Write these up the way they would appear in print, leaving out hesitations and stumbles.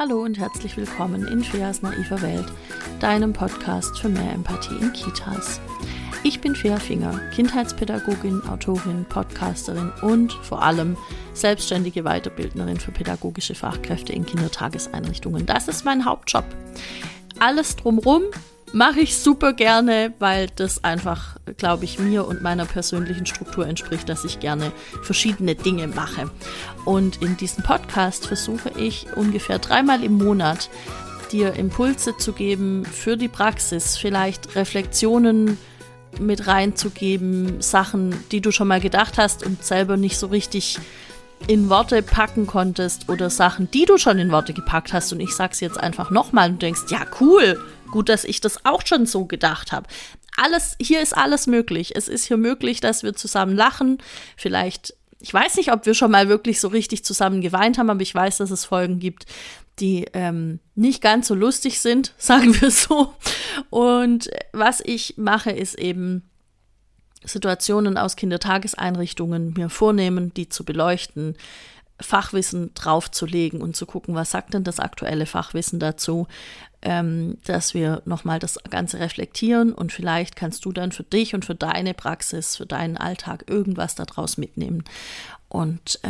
Hallo und herzlich willkommen in Feas naiver Welt, deinem Podcast für mehr Empathie in Kitas. Ich bin Fea Finger, Kindheitspädagogin, Autorin, Podcasterin und vor allem selbstständige Weiterbildnerin für pädagogische Fachkräfte in Kindertageseinrichtungen. Das ist mein Hauptjob. Alles drumherum mache ich super gerne, weil das einfach, glaube ich, mir und meiner persönlichen Struktur entspricht, dass ich gerne verschiedene Dinge mache. Und in diesem Podcast versuche ich ungefähr 3-mal im Monat dir Impulse zu geben für die Praxis, vielleicht Reflexionen mit reinzugeben, Sachen, die du schon mal gedacht hast und selber nicht so richtig in Worte packen konntest oder Sachen, die du schon in Worte gepackt hast und ich sag's jetzt einfach nochmal und du denkst, ja cool, gut, dass ich das auch schon so gedacht habe. Hier ist alles möglich. Es ist hier möglich, dass wir zusammen lachen. Vielleicht, ich weiß nicht, ob wir schon mal wirklich so richtig zusammen geweint haben, aber ich weiß, dass es Folgen gibt, die nicht ganz so lustig sind, sagen wir so. Und was ich mache, ist eben Situationen aus Kindertageseinrichtungen mir vornehmen, die zu beleuchten, Fachwissen draufzulegen und zu gucken, was sagt denn das aktuelle Fachwissen dazu, dass wir nochmal das Ganze reflektieren und vielleicht kannst du dann für dich und für deine Praxis, für deinen Alltag irgendwas daraus mitnehmen. Und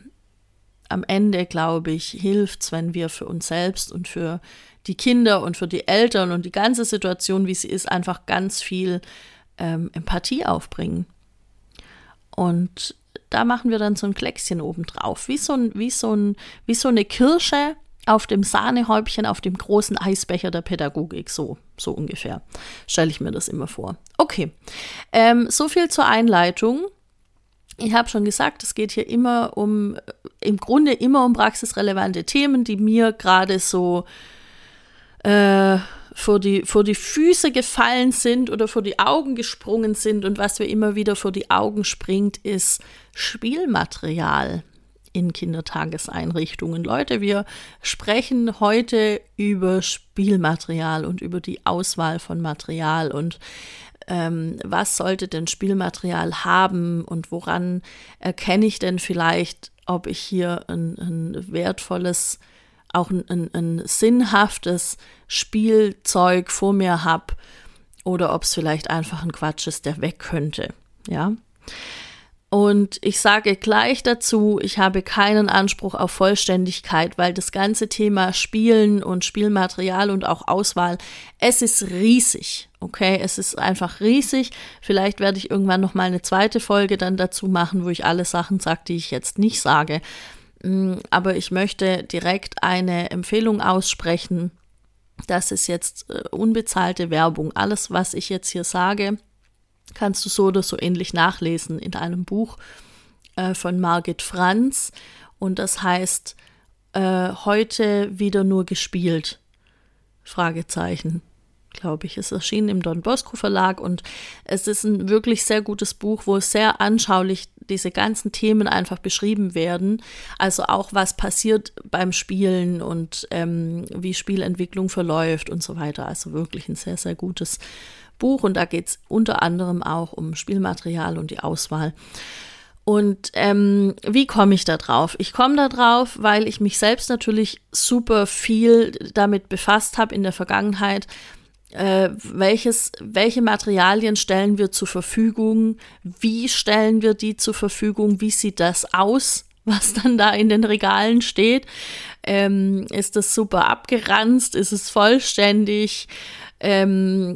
am Ende, glaube ich, hilft es, wenn wir für uns selbst und für die Kinder und für die Eltern und die ganze Situation, wie sie ist, einfach ganz viel Empathie aufbringen. Und da machen wir dann so ein Kleckschen obendrauf, wie so eine Kirsche auf dem Sahnehäubchen, auf dem großen Eisbecher der Pädagogik, so ungefähr, stelle ich mir das immer vor. Okay, so viel zur Einleitung. Ich habe schon gesagt, es geht hier im Grunde immer um praxisrelevante Themen, die mir gerade so vor die Füße gefallen sind oder vor die Augen gesprungen sind. Und was mir immer wieder vor die Augen springt, ist Spielmaterial in Kindertageseinrichtungen. Leute, wir sprechen heute über Spielmaterial und über die Auswahl von Material und was sollte denn Spielmaterial haben und woran erkenne ich denn vielleicht, ob ich hier ein wertvolles, auch ein sinnhaftes Spielzeug vor mir habe oder ob es vielleicht einfach ein Quatsch ist, der weg könnte, ja. Und ich sage gleich dazu, ich habe keinen Anspruch auf Vollständigkeit, weil das ganze Thema Spielen und Spielmaterial und auch Auswahl, es ist riesig, okay? Es ist einfach riesig. Vielleicht werde ich irgendwann noch mal eine zweite Folge dann dazu machen, wo ich alle Sachen sage, die ich jetzt nicht sage. Aber ich möchte direkt eine Empfehlung aussprechen. Das ist jetzt unbezahlte Werbung. Alles, was ich jetzt hier sage, kannst du so oder so ähnlich nachlesen in einem Buch von Margit Franz. Und das heißt, heute wieder nur gespielt? Fragezeichen, glaube ich. Es erschien im Don Bosco Verlag und es ist ein wirklich sehr gutes Buch, wo sehr anschaulich diese ganzen Themen einfach beschrieben werden. Also auch, was passiert beim Spielen und wie Spielentwicklung verläuft und so weiter. Also wirklich ein sehr, sehr gutes Buch und da geht es unter anderem auch um Spielmaterial und die Auswahl. Und wie komme ich da drauf? Ich komme da drauf, weil ich mich selbst natürlich super viel damit befasst habe in der Vergangenheit. Welche Materialien stellen wir zur Verfügung? Wie stellen wir die zur Verfügung? Wie sieht das aus, was dann da in den Regalen steht? Ist das super abgeranzt? Ist es vollständig? Kann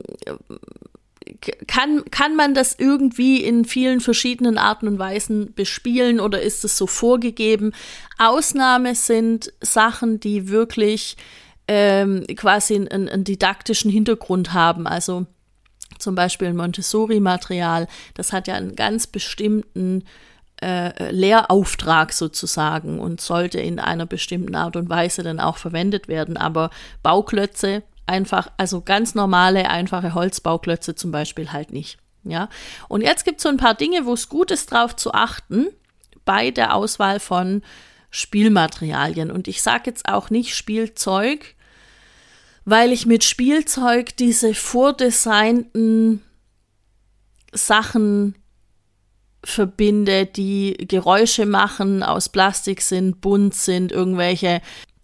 man das irgendwie in vielen verschiedenen Arten und Weisen bespielen oder ist es so vorgegeben? Ausnahme sind Sachen, die wirklich quasi einen didaktischen Hintergrund haben. Also zum Beispiel ein Montessori-Material, das hat ja einen ganz bestimmten Lehrauftrag sozusagen und sollte in einer bestimmten Art und Weise dann auch verwendet werden. Aber Bauklötze einfach, also ganz normale, einfache Holzbauklötze zum Beispiel halt nicht. Ja? Und jetzt gibt es so ein paar Dinge, wo es gut ist, darauf zu achten bei der Auswahl von Spielmaterialien. Und ich sage jetzt auch nicht Spielzeug, weil ich mit Spielzeug diese vordesignten Sachen verbinde, die Geräusche machen, aus Plastik sind, bunt sind, irgendwelche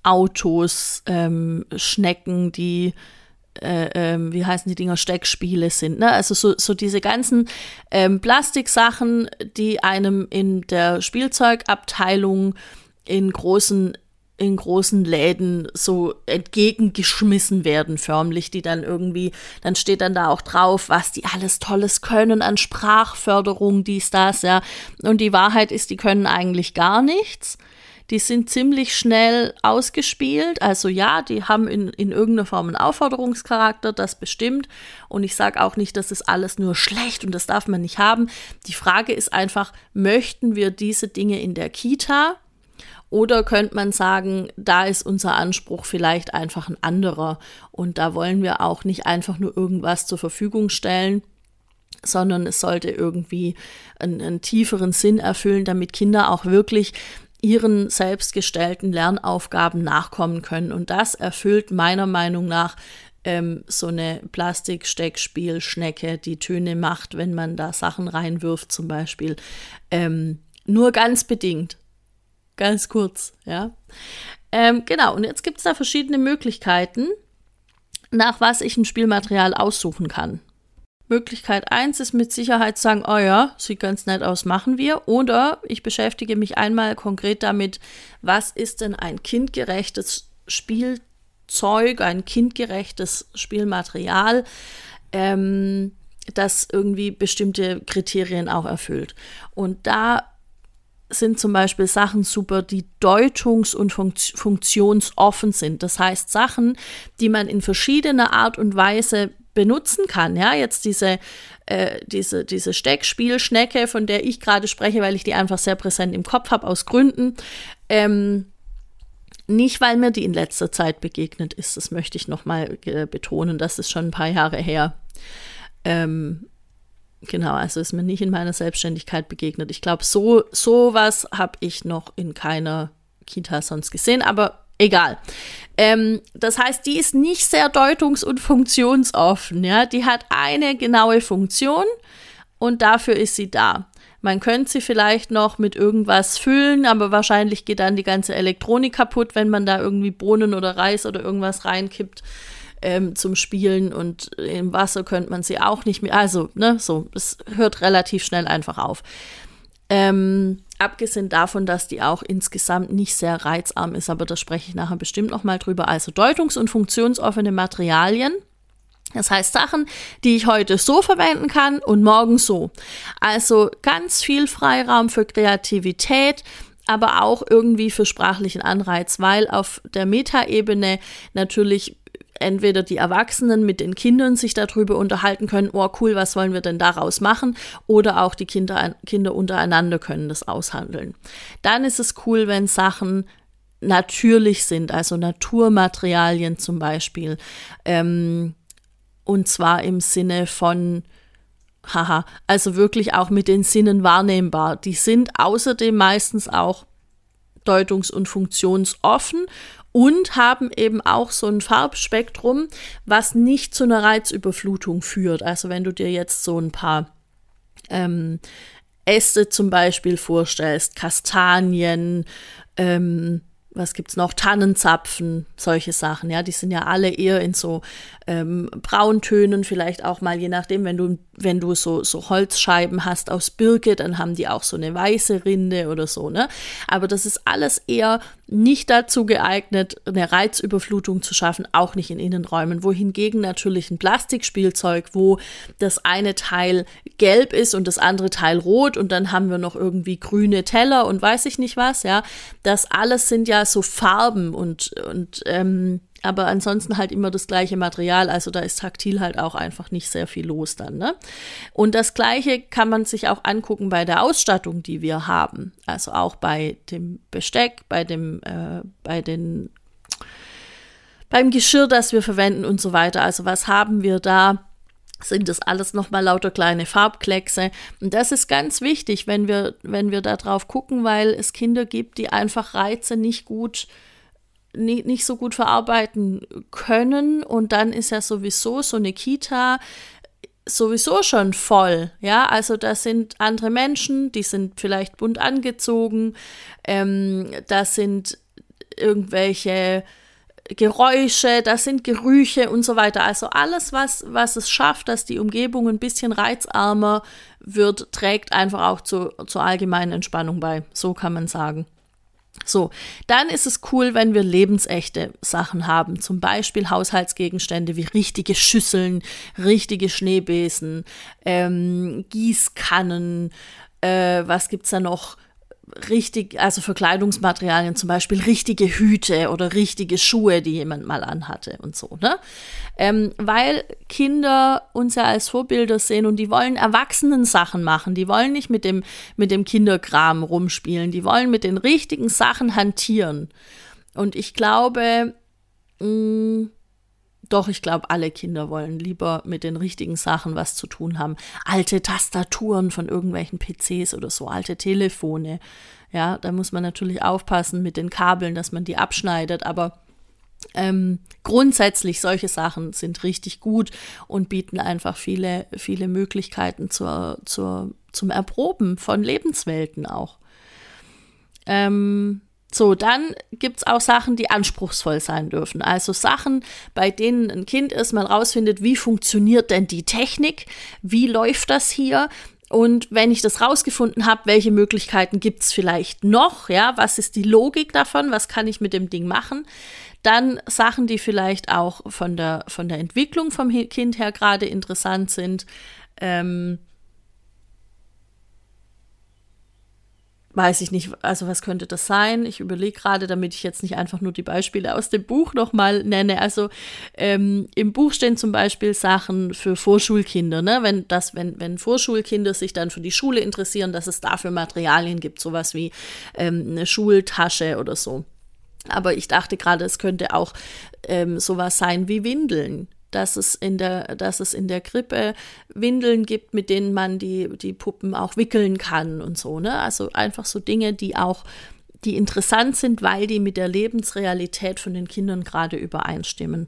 Autos, Schnecken, die wie heißen die Dinger, Steckspiele sind, ne? Also so diese ganzen Plastiksachen, die einem in der Spielzeugabteilung in großen Läden so entgegengeschmissen werden, förmlich, die dann irgendwie, dann steht dann da auch drauf, was die alles Tolles können an Sprachförderung, dies, das, ja. Und die Wahrheit ist, die können eigentlich gar nichts. Die sind ziemlich schnell ausgespielt. Also ja, die haben in irgendeiner Form einen Aufforderungscharakter, das bestimmt. Und ich sage auch nicht, das ist alles nur schlecht und das darf man nicht haben. Die Frage ist einfach, möchten wir diese Dinge in der Kita? Oder könnte man sagen, da ist unser Anspruch vielleicht einfach ein anderer. Und da wollen wir auch nicht einfach nur irgendwas zur Verfügung stellen, sondern es sollte irgendwie einen tieferen Sinn erfüllen, damit Kinder auch wirklich ihren selbstgestellten Lernaufgaben nachkommen können. Und das erfüllt meiner Meinung nach so eine Plastiksteckspielschnecke, die Töne macht, wenn man da Sachen reinwirft zum Beispiel. Nur ganz bedingt. Ganz kurz, ja. Genau, und jetzt gibt es da verschiedene Möglichkeiten, nach was ich ein Spielmaterial aussuchen kann. Möglichkeit 1 ist mit Sicherheit zu sagen, oh ja, sieht ganz nett aus, machen wir. Oder ich beschäftige mich einmal konkret damit, was ist denn ein kindgerechtes Spielzeug, ein kindgerechtes Spielmaterial, das irgendwie bestimmte Kriterien auch erfüllt. Und da sind zum Beispiel Sachen super, die deutungs- und funktionsoffen sind. Das heißt Sachen, die man in verschiedener Art und Weise benutzen kann. Ja, jetzt diese Steckspielschnecke, von der ich gerade spreche, weil ich die einfach sehr präsent im Kopf habe, aus Gründen. Nicht, weil mir die in letzter Zeit begegnet ist, das möchte ich nochmal betonen, das ist schon ein paar Jahre her. Genau, also ist mir nicht in meiner Selbstständigkeit begegnet. Ich glaube, sowas habe ich noch in keiner Kita sonst gesehen, aber egal. Das heißt, die ist nicht sehr deutungs- und funktionsoffen. Ja? Die hat eine genaue Funktion und dafür ist sie da. Man könnte sie vielleicht noch mit irgendwas füllen, aber wahrscheinlich geht dann die ganze Elektronik kaputt, wenn man da irgendwie Bohnen oder Reis oder irgendwas reinkippt zum Spielen, und im Wasser könnte man sie auch nicht mehr. Also, ne, so, es hört relativ schnell einfach auf. Abgesehen davon, dass die auch insgesamt nicht sehr reizarm ist, aber da spreche ich nachher bestimmt noch mal drüber. Also deutungs- und funktionsoffene Materialien. Das heißt Sachen, die ich heute so verwenden kann und morgen so. Also ganz viel Freiraum für Kreativität, aber auch irgendwie für sprachlichen Anreiz, weil auf der Metaebene natürlich entweder die Erwachsenen mit den Kindern sich darüber unterhalten können, oh cool, was wollen wir denn daraus machen? Oder auch die Kinder untereinander können das aushandeln. Dann ist es cool, wenn Sachen natürlich sind, also Naturmaterialien zum Beispiel. Und zwar im Sinne von, also wirklich auch mit den Sinnen wahrnehmbar. Die sind außerdem meistens auch deutungs- und funktionsoffen und haben eben auch so ein Farbspektrum, was nicht zu einer Reizüberflutung führt. Also wenn du dir jetzt so ein paar Äste zum Beispiel vorstellst, Kastanien, was gibt's noch? Tannenzapfen, solche Sachen, ja, die sind ja alle eher in so Brauntönen, vielleicht auch mal, je nachdem, wenn du so Holzscheiben hast aus Birke, dann haben die auch so eine weiße Rinde oder so, ne? Aber das ist alles eher nicht dazu geeignet, eine Reizüberflutung zu schaffen, auch nicht in Innenräumen, wohingegen natürlich ein Plastikspielzeug, wo das eine Teil gelb ist und das andere Teil rot und dann haben wir noch irgendwie grüne Teller und weiß ich nicht was, ja, das alles sind ja so Farben und aber ansonsten halt immer das gleiche Material, also da ist taktil halt auch einfach nicht sehr viel los dann, ne? Und das Gleiche kann man sich auch angucken bei der Ausstattung, die wir haben, also auch bei dem Besteck, beim Geschirr, das wir verwenden und so weiter, also was haben wir da? Sind das alles nochmal lauter kleine Farbkleckse. Und das ist ganz wichtig, wenn wir da drauf gucken, weil es Kinder gibt, die einfach Reize nicht so gut verarbeiten können. Und dann ist ja sowieso so eine Kita sowieso schon voll. Ja, also da sind andere Menschen, die sind vielleicht bunt angezogen. Da sind irgendwelche Geräusche, das sind Gerüche und so weiter. Also alles, was es schafft, dass die Umgebung ein bisschen reizarmer wird, trägt einfach auch zur allgemeinen Entspannung bei. So kann man sagen. So, dann ist es cool, wenn wir lebensechte Sachen haben, zum Beispiel Haushaltsgegenstände wie richtige Schüsseln, richtige Schneebesen, Gießkannen, was gibt's da noch? Also Verkleidungsmaterialien, zum Beispiel richtige Hüte oder richtige Schuhe, die jemand mal anhatte und so, ne? Weil Kinder uns ja als Vorbilder sehen und die wollen Erwachsenen-Sachen machen, die wollen nicht mit dem Kinderkram rumspielen, die wollen mit den richtigen Sachen hantieren. Und ich glaube, ich glaube, alle Kinder wollen lieber mit den richtigen Sachen was zu tun haben. Alte Tastaturen von irgendwelchen PCs oder so, alte Telefone. Ja, da muss man natürlich aufpassen mit den Kabeln, dass man die abschneidet, aber grundsätzlich solche Sachen sind richtig gut und bieten einfach viele, viele Möglichkeiten zum Erproben von Lebenswelten auch. So, dann gibt's auch Sachen, die anspruchsvoll sein dürfen. Also Sachen, bei denen ein Kind erstmal rausfindet, wie funktioniert denn die Technik, wie läuft das hier? Und wenn ich das rausgefunden habe, welche Möglichkeiten gibt's vielleicht noch? Ja, was ist die Logik davon? Was kann ich mit dem Ding machen? Dann Sachen, die vielleicht auch von der Entwicklung vom Kind her gerade interessant sind. Weiß ich nicht, also was könnte das sein? Ich überlege gerade, damit ich jetzt nicht einfach nur die Beispiele aus dem Buch nochmal nenne. Also im Buch stehen zum Beispiel Sachen für Vorschulkinder, ne? Wenn Vorschulkinder sich dann für die Schule interessieren, dass es dafür Materialien gibt, sowas wie eine Schultasche oder so. Aber ich dachte gerade, es könnte auch sowas sein wie Windeln. Dass es in der Krippe Windeln gibt, mit denen man die Puppen auch wickeln kann und so, ne? Also einfach so Dinge, die interessant sind, weil die mit der Lebensrealität von den Kindern gerade übereinstimmen.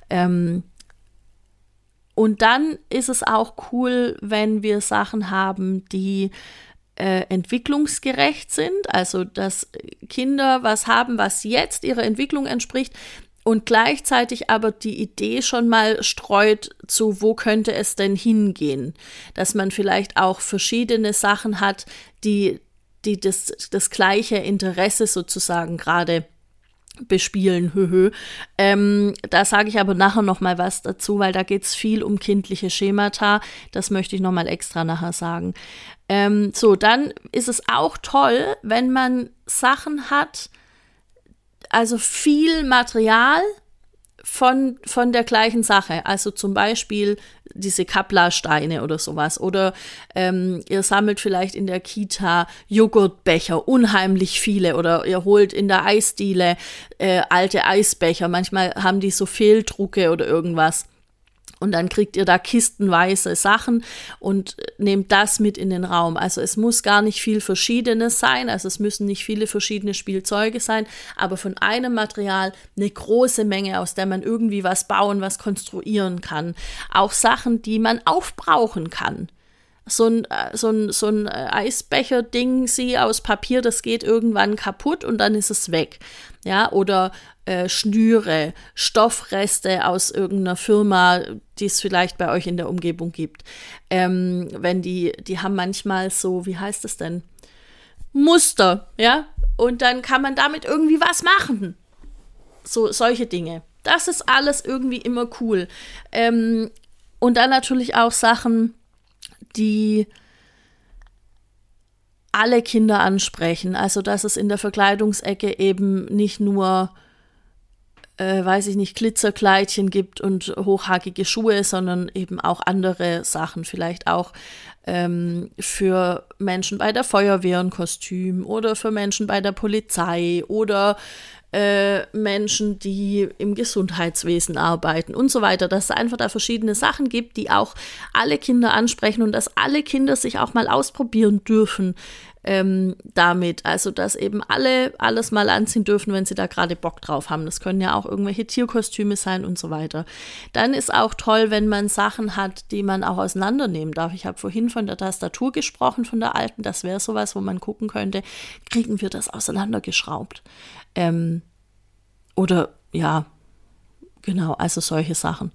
Und dann ist es auch cool, wenn wir Sachen haben, die entwicklungsgerecht sind, also dass Kinder was haben, was jetzt ihrer Entwicklung entspricht, und gleichzeitig aber die Idee schon mal streut zu, wo könnte es denn hingehen? Dass man vielleicht auch verschiedene Sachen hat, die das gleiche Interesse sozusagen gerade bespielen. Da sage ich aber nachher noch mal was dazu, weil da geht es viel um kindliche Schemata. Das möchte ich noch mal extra nachher sagen. So, dann ist es auch toll, wenn man Sachen hat, also viel Material von der gleichen Sache. Also zum Beispiel diese Kapla-Steine oder sowas. Oder ihr sammelt vielleicht in der Kita Joghurtbecher, unheimlich viele. Oder ihr holt in der Eisdiele alte Eisbecher. Manchmal haben die so Fehldrucke oder irgendwas. Und dann kriegt ihr da kistenweise Sachen und nehmt das mit in den Raum. Also es muss gar nicht viel Verschiedenes sein, also es müssen nicht viele verschiedene Spielzeuge sein, aber von einem Material eine große Menge, aus der man irgendwie was bauen, was konstruieren kann. Auch Sachen, die man aufbrauchen kann. So ein Eisbecher-Ding aus Papier, das geht irgendwann kaputt und dann ist es weg. Ja, oder Schnüre, Stoffreste aus irgendeiner Firma, die es vielleicht bei euch in der Umgebung gibt. Wenn die haben manchmal so, wie heißt das denn? Muster, ja? Und dann kann man damit irgendwie was machen. So, solche Dinge. Das ist alles irgendwie immer cool. Und dann natürlich auch Sachen, die alle Kinder ansprechen. Also, dass es in der Verkleidungsecke eben nicht nur, Glitzerkleidchen gibt und hochhackige Schuhe, sondern eben auch andere Sachen. Vielleicht auch für Menschen bei der Feuerwehr ein Kostüm oder für Menschen bei der Polizei oder Menschen, die im Gesundheitswesen arbeiten und so weiter, dass es einfach da verschiedene Sachen gibt, die auch alle Kinder ansprechen und dass alle Kinder sich auch mal ausprobieren dürfen damit. Also, dass eben alle alles mal anziehen dürfen, wenn sie da gerade Bock drauf haben. Das können ja auch irgendwelche Tierkostüme sein und so weiter. Dann ist auch toll, wenn man Sachen hat, die man auch auseinandernehmen darf. Ich habe vorhin von der Tastatur gesprochen, von der alten. Das wäre sowas, wo man gucken könnte, kriegen wir das auseinandergeschraubt? Oder ja, genau, also solche Sachen.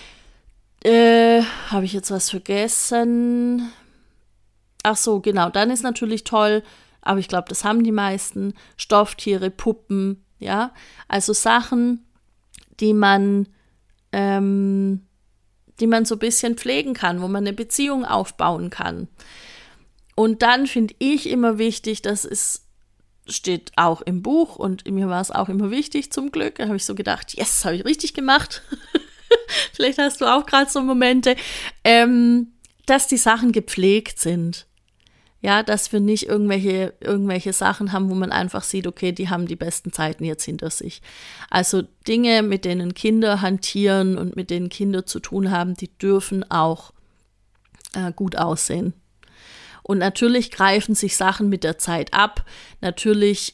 Habe ich jetzt was vergessen? Ach so, genau, dann ist natürlich toll, aber ich glaube, das haben die meisten, Stofftiere, Puppen, ja, also Sachen, die man so ein bisschen pflegen kann, wo man eine Beziehung aufbauen kann. Und dann finde ich immer wichtig, steht auch im Buch und mir war es auch immer wichtig, zum Glück, da habe ich so gedacht, yes, habe ich richtig gemacht. Vielleicht hast du auch gerade so Momente, dass die Sachen gepflegt sind. Ja, dass wir nicht irgendwelche Sachen haben, wo man einfach sieht, okay, die haben die besten Zeiten jetzt hinter sich. Also Dinge, mit denen Kinder hantieren und mit denen Kinder zu tun haben, die dürfen auch gut aussehen. Und natürlich greifen sich Sachen mit der Zeit ab. Natürlich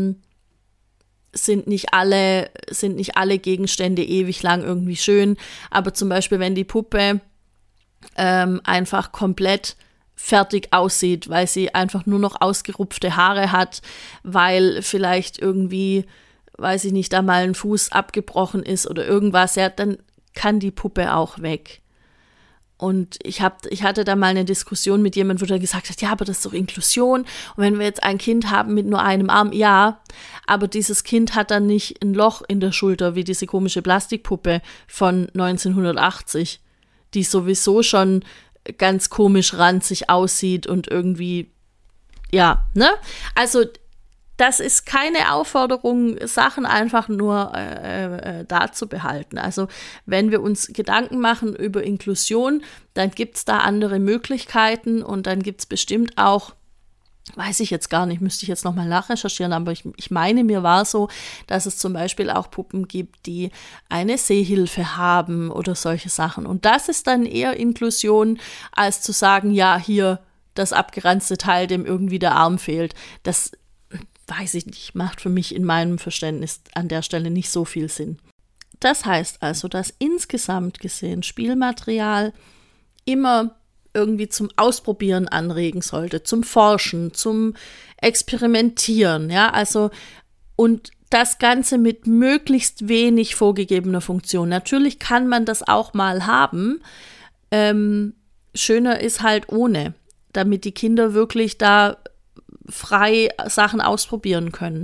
sind nicht alle Gegenstände ewig lang irgendwie schön. Aber zum Beispiel, wenn die Puppe einfach komplett fertig aussieht, weil sie einfach nur noch ausgerupfte Haare hat, weil vielleicht irgendwie, weiß ich nicht, da mal ein Fuß abgebrochen ist oder irgendwas, ja, dann kann die Puppe auch weg. Und ich hatte da mal eine Diskussion mit jemandem, wo der gesagt hat, ja, aber das ist doch Inklusion. Und wenn wir jetzt ein Kind haben mit nur einem Arm, ja, aber dieses Kind hat dann nicht ein Loch in der Schulter wie diese komische Plastikpuppe von 1980, die sowieso schon ganz komisch ranzig aussieht und irgendwie, ja, ne? Also das ist keine Aufforderung, Sachen einfach nur da zu behalten. Also wenn wir uns Gedanken machen über Inklusion, dann gibt es da andere Möglichkeiten und dann gibt es bestimmt auch, weiß ich jetzt gar nicht, müsste ich jetzt nochmal nachrecherchieren, aber ich meine, mir war so, dass es zum Beispiel auch Puppen gibt, die eine Sehhilfe haben oder solche Sachen. Und das ist dann eher Inklusion, als zu sagen, ja, hier das abgeranzte Teil, dem irgendwie der Arm fehlt. Das weiß ich nicht, macht für mich in meinem Verständnis an der Stelle nicht so viel Sinn. Das heißt also, dass insgesamt gesehen Spielmaterial immer irgendwie zum Ausprobieren anregen sollte, zum Forschen, zum Experimentieren, ja, also und das Ganze mit möglichst wenig vorgegebener Funktion. Natürlich kann man das auch mal haben, schöner ist halt ohne, damit die Kinder wirklich da frei Sachen ausprobieren können.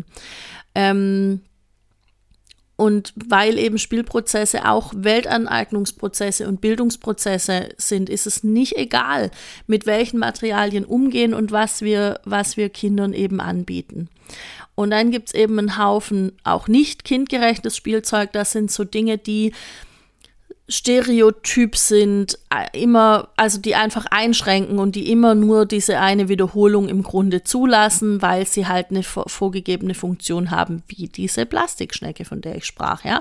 Und weil eben Spielprozesse auch Weltaneignungsprozesse und Bildungsprozesse sind, ist es nicht egal, mit welchen Materialien umgehen und was wir Kindern eben anbieten. Und dann gibt es eben einen Haufen auch nicht kindgerechtes Spielzeug. Das sind so Dinge, die Stereotyp sind, also die einfach einschränken und die immer nur diese eine Wiederholung im Grunde zulassen, weil sie halt eine vorgegebene Funktion haben, wie diese Plastikschnecke, von der ich sprach, ja.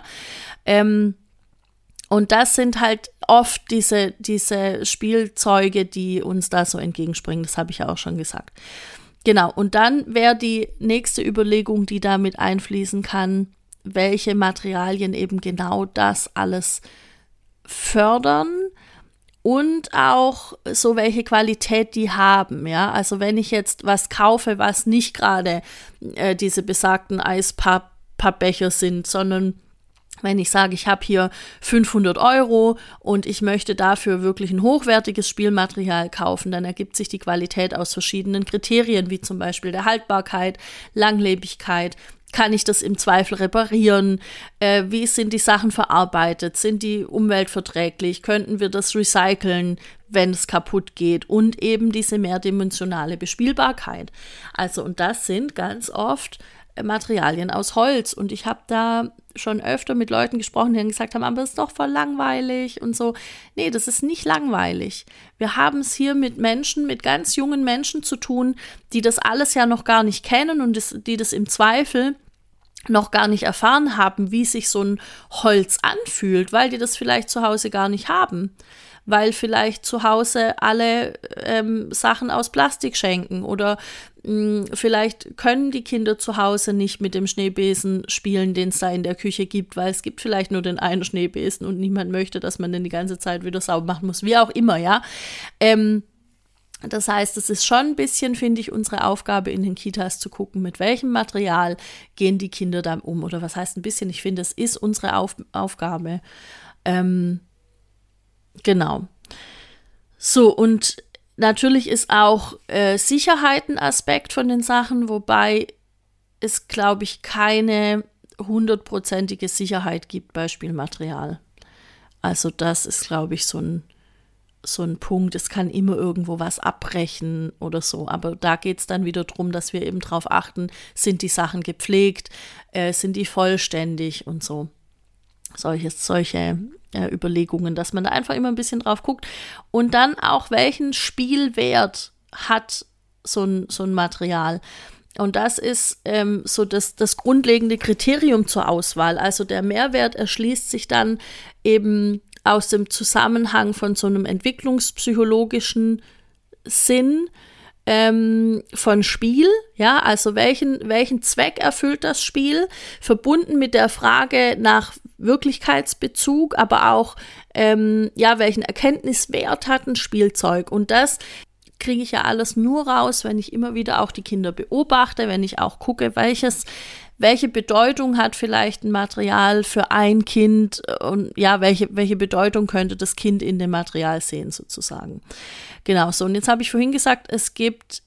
Und das sind halt oft diese Spielzeuge, die uns da so entgegenspringen, das habe ich ja auch schon gesagt. Genau, und dann wäre die nächste Überlegung, die da mit einfließen kann, welche Materialien eben genau das alles fördern und auch so welche Qualität die haben, ja, also wenn ich jetzt was kaufe, was nicht gerade diese besagten Eispappbecher sind, sondern wenn ich sage, ich habe hier 500 € und ich möchte dafür wirklich ein hochwertiges Spielmaterial kaufen, dann ergibt sich die Qualität aus verschiedenen Kriterien, wie zum Beispiel der Haltbarkeit, Langlebigkeit. Kann ich das im Zweifel reparieren? Wie sind die Sachen verarbeitet? Sind die umweltverträglich? Könnten wir das recyceln, wenn es kaputt geht? Und eben diese mehrdimensionale Bespielbarkeit. Also, und das sind ganz oft Materialien aus Holz. Und ich habe da schon öfter mit Leuten gesprochen, die dann gesagt haben, aber das ist doch voll langweilig und so. Nee, das ist nicht langweilig. Wir haben es hier mit Menschen, mit ganz jungen Menschen zu tun, die das alles ja noch gar nicht kennen und die das im Zweifel noch gar nicht erfahren haben, wie sich so ein Holz anfühlt, weil die das vielleicht zu Hause gar nicht haben. Weil vielleicht zu Hause alle Sachen aus Plastik schenken oder vielleicht können die Kinder zu Hause nicht mit dem Schneebesen spielen, den es da in der Küche gibt, weil es gibt vielleicht nur den einen Schneebesen und niemand möchte, dass man den die ganze Zeit wieder sauber machen muss, wie auch immer, ja. Das heißt, es ist schon ein bisschen, finde ich, unsere Aufgabe in den Kitas zu gucken, mit welchem Material gehen die Kinder da um. Oder was heißt ein bisschen? Ich finde, es ist unsere Aufgabe. Genau. So, und natürlich ist auch Sicherheit ein Aspekt von den Sachen, wobei es, glaube ich, keine 100%ige Sicherheit gibt bei Spielmaterial. Also das ist, glaube ich, so ein Punkt. Es kann immer irgendwo was abbrechen oder so. Aber da geht es dann wieder darum, dass wir eben darauf achten, sind die Sachen gepflegt, sind die vollständig und so. Solche Überlegungen, dass man da einfach immer ein bisschen drauf guckt. Und dann auch, welchen Spielwert hat so ein Material. Und das ist so das grundlegende Kriterium zur Auswahl. Also der Mehrwert erschließt sich dann eben aus dem Zusammenhang von so einem entwicklungspsychologischen Sinn von Spiel, ja, also welchen Zweck erfüllt das Spiel, verbunden mit der Frage nach Wirklichkeitsbezug, aber auch, welchen Erkenntniswert hat ein Spielzeug. Und das kriege ich ja alles nur raus, wenn ich immer wieder auch die Kinder beobachte, wenn ich auch gucke, welche Bedeutung hat vielleicht ein Material für ein Kind und ja, welche Bedeutung könnte das Kind in dem Material sehen sozusagen. Genau, so und jetzt habe ich vorhin gesagt, es gibt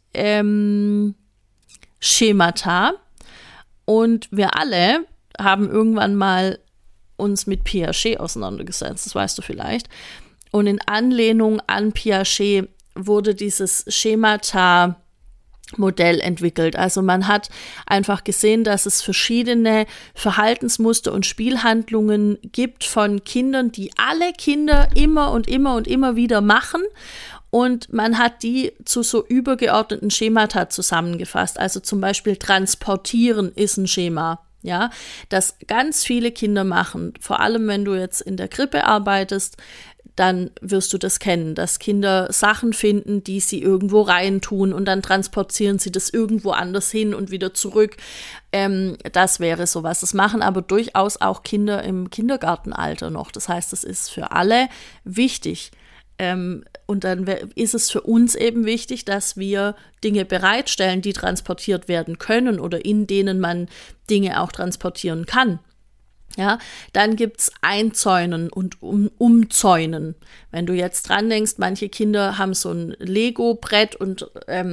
Schemata und wir alle haben irgendwann mal uns mit Piaget auseinandergesetzt, das weißt du vielleicht. Und in Anlehnung an Piaget wurde dieses Schemata-Modell entwickelt. Also man hat einfach gesehen, dass es verschiedene Verhaltensmuster und Spielhandlungen gibt von Kindern, die alle Kinder immer und immer und immer wieder machen. Und man hat die zu so übergeordneten Schemata zusammengefasst. Also zum Beispiel transportieren ist ein Schema. Ja, das ganz viele Kinder machen, vor allem wenn du jetzt in der Krippe arbeitest, dann wirst du das kennen, dass Kinder Sachen finden, die sie irgendwo reintun und dann transportieren sie das irgendwo anders hin und wieder zurück. Das wäre sowas. Das machen aber durchaus auch Kinder im Kindergartenalter noch. Das heißt, das ist für alle wichtig. Und dann ist es für uns eben wichtig, dass wir Dinge bereitstellen, die transportiert werden können oder in denen man Dinge auch transportieren kann. Ja, dann gibt's Einzäunen und Umzäunen. Wenn du jetzt dran denkst, manche Kinder haben so ein Lego-Brett und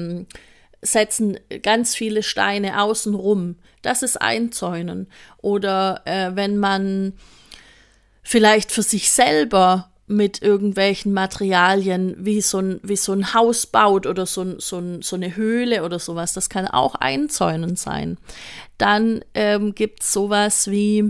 setzen ganz viele Steine außen rum. Das ist Einzäunen. Oder wenn man vielleicht für sich selber mit irgendwelchen Materialien wie so ein Haus baut oder so eine Höhle oder sowas, das kann auch Einzäunen sein. Dann gibt's sowas wie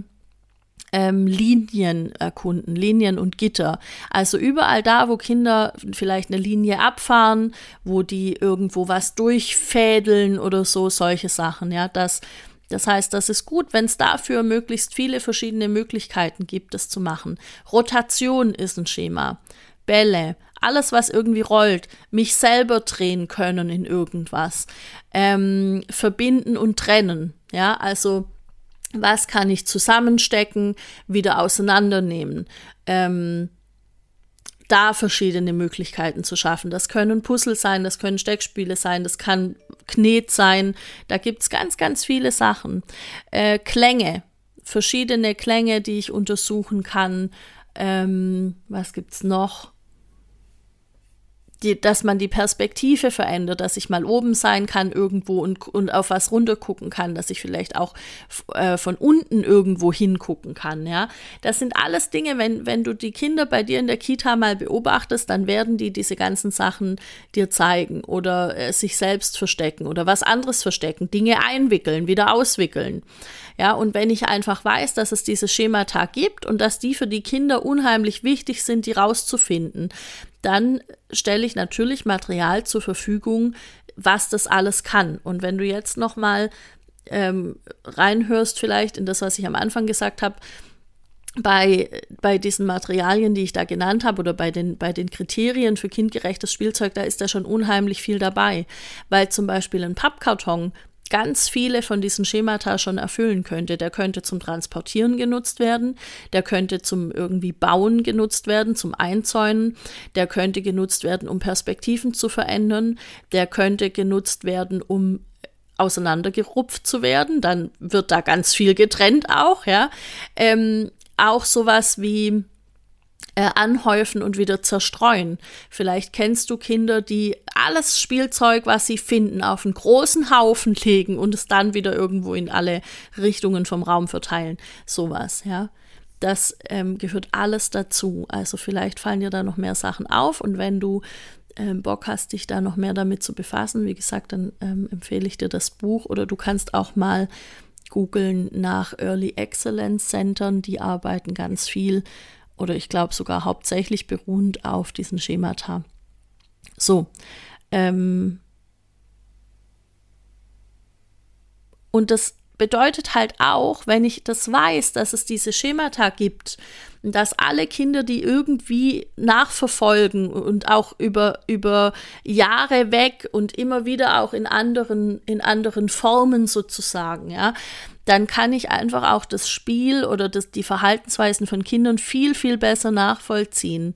Linien erkunden, Linien und Gitter. Also überall da, wo Kinder vielleicht eine Linie abfahren, wo die irgendwo was durchfädeln oder so, solche Sachen, ja, das heißt, das ist gut, wenn es dafür möglichst viele verschiedene Möglichkeiten gibt, das zu machen. Rotation ist ein Schema. Bälle, alles, was irgendwie rollt, mich selber drehen können in irgendwas. Verbinden und trennen, ja, also was kann ich zusammenstecken, wieder auseinandernehmen. Da verschiedene Möglichkeiten zu schaffen. Das können Puzzle sein, das können Steckspiele sein, das kann Knet sein. Da gibt's ganz, ganz viele Sachen. Klänge, verschiedene Klänge, die ich untersuchen kann. Was gibt's noch? Dass man die Perspektive verändert, dass ich mal oben sein kann irgendwo und auf was runtergucken kann, dass ich vielleicht auch von unten irgendwo hingucken kann, ja. Das sind alles Dinge, wenn du die Kinder bei dir in der Kita mal beobachtest, dann werden die diese ganzen Sachen dir zeigen oder sich selbst verstecken oder was anderes verstecken, Dinge einwickeln, wieder auswickeln. Ja, und wenn ich einfach weiß, dass es diese Schemata gibt und dass die für die Kinder unheimlich wichtig sind, die rauszufinden, dann stelle ich natürlich Material zur Verfügung, was das alles kann. Und wenn du jetzt nochmal reinhörst vielleicht in das, was ich am Anfang gesagt habe, bei diesen Materialien, die ich da genannt habe oder bei den Kriterien für kindgerechtes Spielzeug, da ist da schon unheimlich viel dabei. Weil zum Beispiel ein Pappkarton, ganz viele von diesen Schemata schon erfüllen könnte. Der könnte zum Transportieren genutzt werden, der könnte zum irgendwie Bauen genutzt werden, zum Einzäunen, der könnte genutzt werden, um Perspektiven zu verändern, der könnte genutzt werden, um auseinandergerupft zu werden, dann wird da ganz viel getrennt auch, ja. Auch sowas wie anhäufen und wieder zerstreuen. Vielleicht kennst du Kinder, die alles Spielzeug, was sie finden, auf einen großen Haufen legen und es dann wieder irgendwo in alle Richtungen vom Raum verteilen. Sowas, ja. Das gehört alles dazu. Also vielleicht fallen dir da noch mehr Sachen auf und wenn du Bock hast, dich da noch mehr damit zu befassen, wie gesagt, dann empfehle ich dir das Buch oder du kannst auch mal googeln nach Early Excellence Centern, die arbeiten ganz viel oder ich glaube sogar hauptsächlich beruhend auf diesen Schemata. So, und das bedeutet halt auch, wenn ich das weiß, dass es diese Schemata gibt, dass alle Kinder die irgendwie nachverfolgen und auch über Jahre weg und immer wieder auch in anderen Formen sozusagen, ja, dann kann ich einfach auch das Spiel oder die Verhaltensweisen von Kindern viel, viel besser nachvollziehen.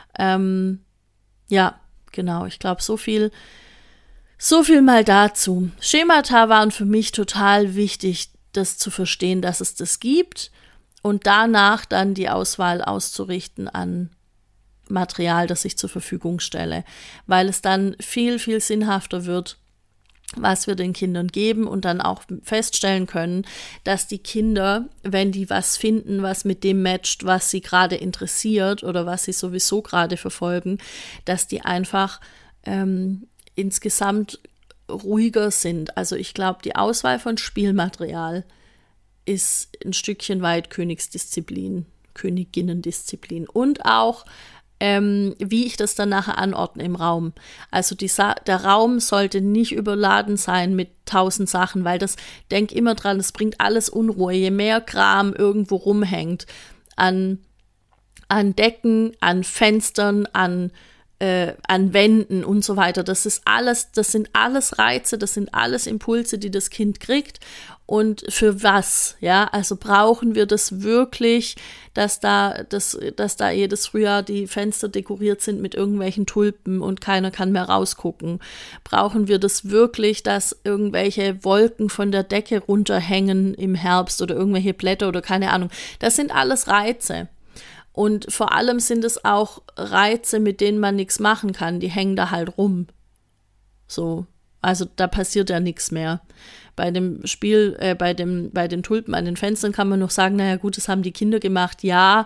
Ja, genau, ich glaube, so viel mal dazu. Schemata waren für mich total wichtig, das zu verstehen, dass es das gibt und danach dann die Auswahl auszurichten an Material, das ich zur Verfügung stelle, weil es dann viel, viel sinnhafter wird, was wir den Kindern geben und dann auch feststellen können, dass die Kinder, wenn die was finden, was mit dem matcht, was sie gerade interessiert oder was sie sowieso gerade verfolgen, dass die einfach insgesamt ruhiger sind. Also ich glaube, die Auswahl von Spielmaterial ist ein Stückchen weit Königinnendisziplin und auch wie ich das dann nachher anordne im Raum. Also der Raum sollte nicht überladen sein mit 1000 Sachen, weil denk immer dran, es bringt alles Unruhe. Je mehr Kram irgendwo rumhängt, an Decken, an Fenstern, an Wänden und so weiter. Das sind alles Reize, das sind alles Impulse, die das Kind kriegt. Und für was? Ja, also brauchen wir das wirklich, dass da jedes Frühjahr die Fenster dekoriert sind mit irgendwelchen Tulpen und keiner kann mehr rausgucken? Brauchen wir das wirklich, dass irgendwelche Wolken von der Decke runterhängen im Herbst oder irgendwelche Blätter oder keine Ahnung? Das sind alles Reize. Und vor allem sind es auch Reize, mit denen man nichts machen kann. Die hängen da halt rum. So, also da passiert ja nichts mehr. Bei dem Spiel, bei den Tulpen an den Fenstern kann man noch sagen, naja gut, das haben die Kinder gemacht. Ja,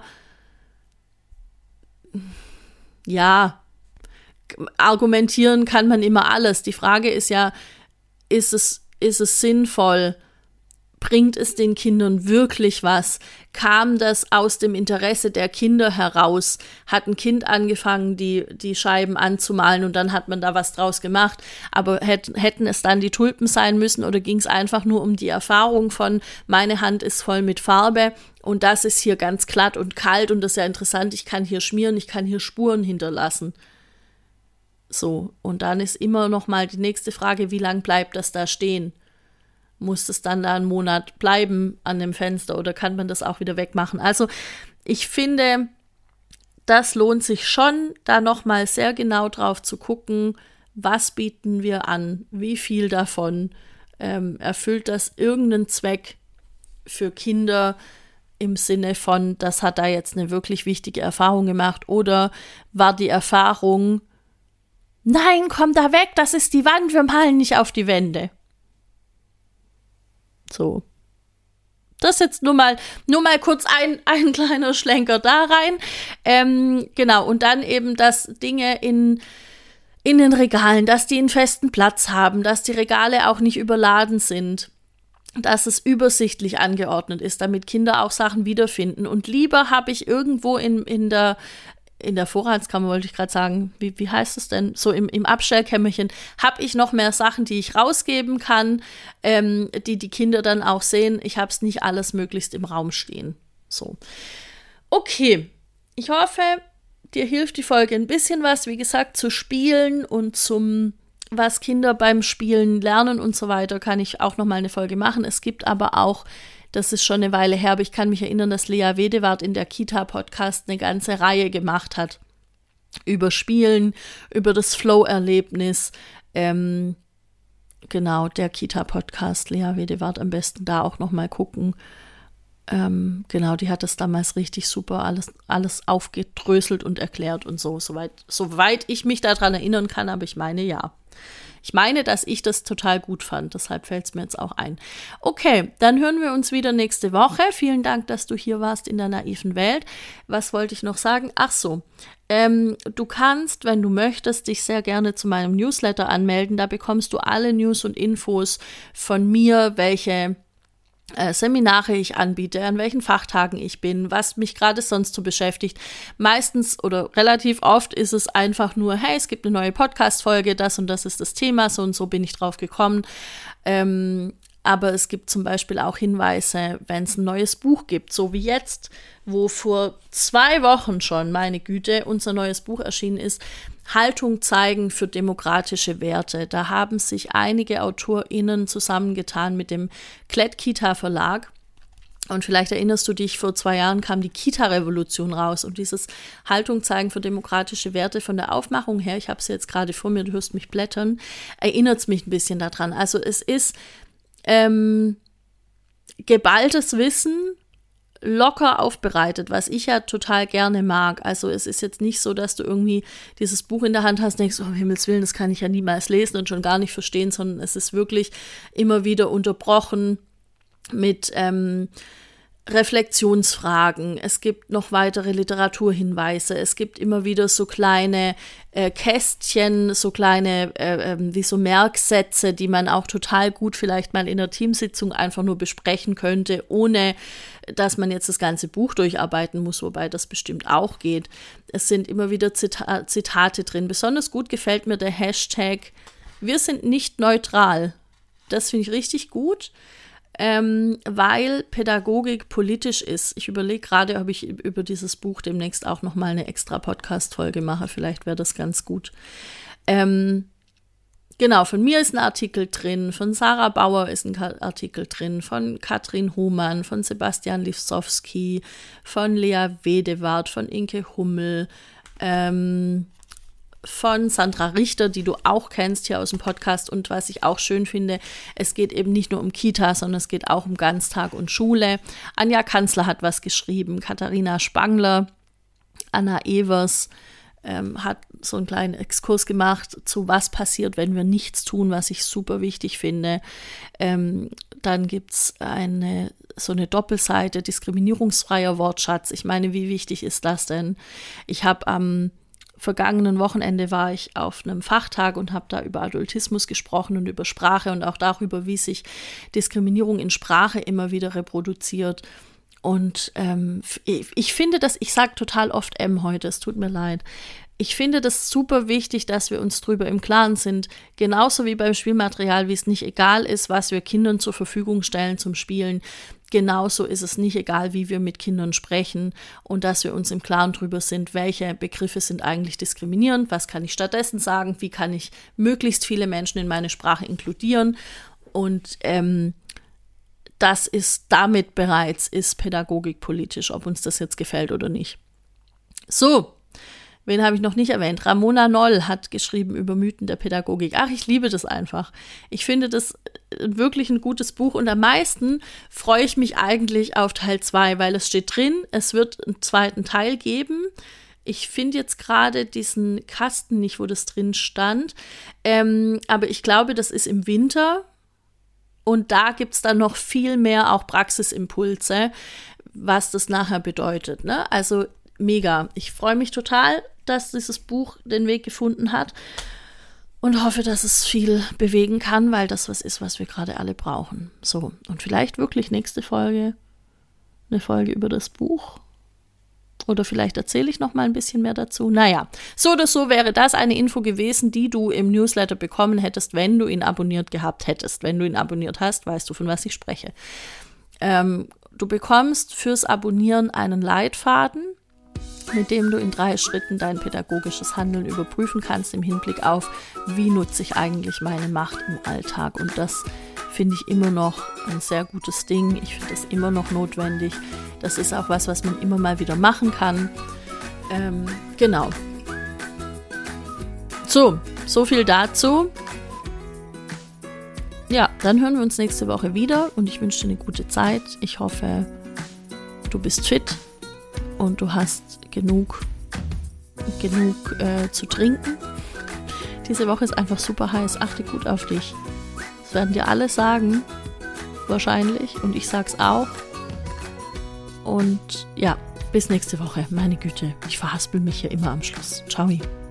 argumentieren kann man immer alles. Die Frage ist ja, ist es sinnvoll? Bringt es den Kindern wirklich was? Kam das aus dem Interesse der Kinder heraus? Hat ein Kind angefangen, die Scheiben anzumalen und dann hat man da was draus gemacht? Aber hätten es dann die Tulpen sein müssen oder ging es einfach nur um die Erfahrung von, meine Hand ist voll mit Farbe und das ist hier ganz glatt und kalt und das ist ja interessant, ich kann hier schmieren, ich kann hier Spuren hinterlassen. So, und dann ist immer noch mal die nächste Frage, wie lang bleibt das da stehen? Muss es dann da einen Monat bleiben an dem Fenster oder kann man das auch wieder wegmachen? Also ich finde, das lohnt sich schon, da nochmal sehr genau drauf zu gucken, was bieten wir an, wie viel davon erfüllt das irgendeinen Zweck für Kinder im Sinne von, das hat da jetzt eine wirklich wichtige Erfahrung gemacht oder war die Erfahrung, nein, komm da weg, das ist die Wand, wir malen nicht auf die Wände. So. Das ist jetzt nur mal kurz ein kleiner Schlenker da rein. Genau, und dann eben, dass Dinge in den Regalen, dass die einen festen Platz haben, dass die Regale auch nicht überladen sind, dass es übersichtlich angeordnet ist, damit Kinder auch Sachen wiederfinden. Und lieber habe ich irgendwo in der Vorratskammer, wollte ich gerade sagen, wie heißt es denn, so im Abstellkämmerchen, habe ich noch mehr Sachen, die ich rausgeben kann, die Kinder dann auch sehen. Ich habe es nicht alles möglichst im Raum stehen. So. Okay, ich hoffe, dir hilft die Folge ein bisschen was, wie gesagt, zu spielen und zum was Kinder beim Spielen lernen und so weiter, kann ich auch nochmal eine Folge machen. Es gibt aber auch, das ist schon eine Weile her, aber ich kann mich erinnern, dass Lea Wedewart in der Kita-Podcast eine ganze Reihe gemacht hat über Spielen, über das Flow-Erlebnis. Genau, der Kita-Podcast, Lea Wedewart, am besten da auch nochmal gucken. Genau, die hat das damals richtig super alles aufgedröselt und erklärt und so, soweit ich mich daran erinnern kann, aber ich meine, ja. Ich meine, dass ich das total gut fand, deshalb fällt es mir jetzt auch ein. Okay, dann hören wir uns wieder nächste Woche. Vielen Dank, dass du hier warst in der naiven Welt. Was wollte ich noch sagen? Ach so, du kannst, wenn du möchtest, dich sehr gerne zu meinem Newsletter anmelden. Da bekommst du alle News und Infos von mir, welche Seminare ich anbiete, an welchen Fachtagen ich bin, was mich gerade sonst so beschäftigt. Meistens oder relativ oft ist es einfach nur, hey, es gibt eine neue Podcast-Folge, das und das ist das Thema, so und so bin ich drauf gekommen. Aber es gibt zum Beispiel auch Hinweise, wenn es ein neues Buch gibt, so wie jetzt, wo vor 2 Wochen schon, meine Güte, unser neues Buch erschienen ist, Haltung zeigen für demokratische Werte. Da haben sich einige AutorInnen zusammengetan mit dem Klett-Kita-Verlag. Und vielleicht erinnerst du dich, vor 2 Jahren kam die Kita-Revolution raus. Und dieses Haltung zeigen für demokratische Werte von der Aufmachung her, ich habe es jetzt gerade vor mir, du hörst mich blättern, erinnert es mich ein bisschen daran. Also es ist geballtes Wissen, locker aufbereitet, was ich ja total gerne mag. Also es ist jetzt nicht so, dass du irgendwie dieses Buch in der Hand hast und denkst, oh, um Himmels Willen, das kann ich ja niemals lesen und schon gar nicht verstehen, sondern es ist wirklich immer wieder unterbrochen mit Reflexionsfragen. Es gibt noch weitere Literaturhinweise. Es gibt immer wieder so kleine Kästchen, so kleine wie so Merksätze, die man auch total gut vielleicht mal in einer Teamsitzung einfach nur besprechen könnte, ohne dass man jetzt das ganze Buch durcharbeiten muss, wobei das bestimmt auch geht. Es sind immer wieder Zitate drin. Besonders gut gefällt mir der Hashtag "Wir sind nicht neutral". Das finde ich richtig gut. Weil Pädagogik politisch ist. Ich überlege gerade, ob ich über dieses Buch demnächst auch nochmal eine extra Podcast-Folge mache. Vielleicht wäre das ganz gut. Genau, von mir ist ein Artikel drin, von Sarah Bauer ist ein Artikel drin, von Katrin Hohmann, von Sebastian Lisowski, von Lea Wedewart, von Inke Hummel, von Sandra Richter, die du auch kennst hier aus dem Podcast. Und was ich auch schön finde, es geht eben nicht nur um Kita, sondern es geht auch um Ganztag und Schule. Anja Kanzler hat was geschrieben, Katharina Spangler, Anna Evers hat so einen kleinen Exkurs gemacht zu was passiert, wenn wir nichts tun, was ich super wichtig finde. Dann gibt es so eine Doppelseite, diskriminierungsfreier Wortschatz. Ich meine, wie wichtig ist das denn? Ich habe am vergangenen Wochenende war ich auf einem Fachtag und habe da über Adultismus gesprochen und über Sprache und auch darüber, wie sich Diskriminierung in Sprache immer wieder reproduziert. Und ich finde das, ich sage total oft heute, es tut mir leid. Ich finde das super wichtig, dass wir uns drüber im Klaren sind, genauso wie beim Spielmaterial, wie es nicht egal ist, was wir Kindern zur Verfügung stellen zum Spielen. Genauso ist es nicht egal, wie wir mit Kindern sprechen und dass wir uns im Klaren drüber sind, welche Begriffe sind eigentlich diskriminierend, was kann ich stattdessen sagen, wie kann ich möglichst viele Menschen in meine Sprache inkludieren. Und das ist damit bereits, ist Pädagogik politisch, ob uns das jetzt gefällt oder nicht. So. Wen habe ich noch nicht erwähnt? Ramona Noll hat geschrieben über Mythen der Pädagogik. Ach, ich liebe das einfach. Ich finde das wirklich ein gutes Buch und am meisten freue ich mich eigentlich auf Teil 2, weil es steht drin, es wird einen zweiten Teil geben. Ich finde jetzt gerade diesen Kasten nicht, wo das drin stand, aber ich glaube, das ist im Winter und da gibt es dann noch viel mehr auch Praxisimpulse, was das nachher bedeutet, ne? Also mega. Ich freue mich total, dass dieses Buch den Weg gefunden hat und hoffe, dass es viel bewegen kann, weil das was ist, was wir gerade alle brauchen. So, und vielleicht wirklich nächste Folge eine Folge über das Buch. Oder vielleicht erzähle ich noch mal ein bisschen mehr dazu. Naja, so oder so wäre das eine Info gewesen, die du im Newsletter bekommen hättest, wenn du ihn abonniert gehabt hättest. Wenn du ihn abonniert hast, weißt du, von was ich spreche. Du bekommst fürs Abonnieren einen Leitfaden, mit dem du in 3 Schritten dein pädagogisches Handeln überprüfen kannst im Hinblick auf, wie nutze ich eigentlich meine Macht im Alltag. Und das finde ich immer noch ein sehr gutes Ding. Ich finde das immer noch notwendig. Das ist auch was man immer mal wieder machen kann. Genau. So viel dazu. Ja, dann hören wir uns nächste Woche wieder und ich wünsche dir eine gute Zeit. Ich hoffe, du bist fit und du hast genug zu trinken. Diese Woche ist einfach super heiß. Achte gut auf dich. Das werden dir alle sagen, wahrscheinlich. Und ich sag's auch. Und ja, bis nächste Woche. Meine Güte, ich verhaspel mich hier immer am Schluss. Ciao.